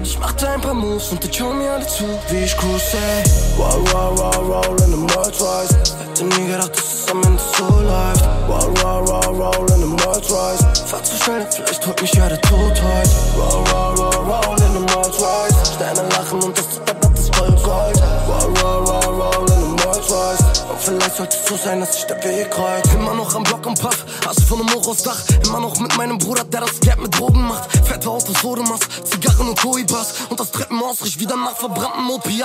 Ich machte ein paar Moves und ich schau mir alle zu, wie ich cruise, ey. Roll in the Rolls Royce. Hätte nie gedacht, dass es am Ende so läuft. Roll in the Rolls Royce. Fahr zu schnell, vielleicht holt mich ja der Tod heut. Roll in the Rolls Royce. Sterne lachen und das ist voll Gold. Roll in the Rolls Royce. Und vielleicht sollte es so sein, dass sich der Weg kreuzt. Immer noch am Block und Puff, Hass von einem Hoch aufs Dach. Immer noch mit meinem Bruder, der das Gap mit Drogen macht. Fette Autos, Fotomas, Zigarren und Koibas. Und das Treppenhaus riecht wieder nach verbranntem Opiat.